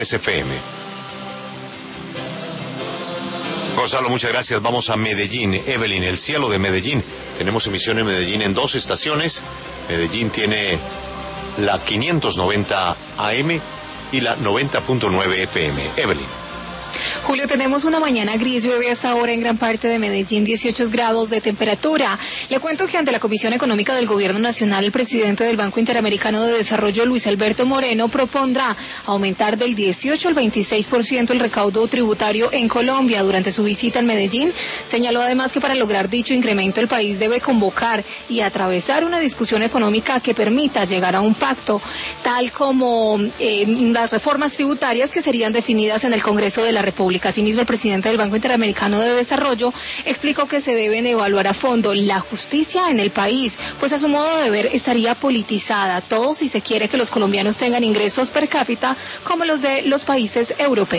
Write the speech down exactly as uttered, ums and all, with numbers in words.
F M. Gonzalo, muchas gracias. Vamos a Medellín. Evelyn, el cielo de Medellín. Tenemos emisión en Medellín en dos estaciones. Medellín tiene la quinientos noventa A M y la noventa punto nueve F M. Evelyn. Julio, tenemos una mañana gris, llueve hasta ahora en gran parte de Medellín, dieciocho grados de temperatura. Le cuento que ante la Comisión Económica del Gobierno Nacional, el presidente del Banco Interamericano de Desarrollo, Luis Alberto Moreno, propondrá aumentar del dieciocho al veintiséis por ciento el recaudo tributario en Colombia. Durante su visita en Medellín, señaló además que para lograr dicho incremento el país debe convocar y atravesar una discusión económica que permita llegar a un pacto, tal como eh, las reformas tributarias que serían definidas en el Congreso de la República. Asimismo, el presidente del Banco Interamericano de Desarrollo explicó que se deben evaluar a fondo la justicia en el país, pues a su modo de ver estaría politizada, todo si se quiere que los colombianos tengan ingresos per cápita como los de los países europeos.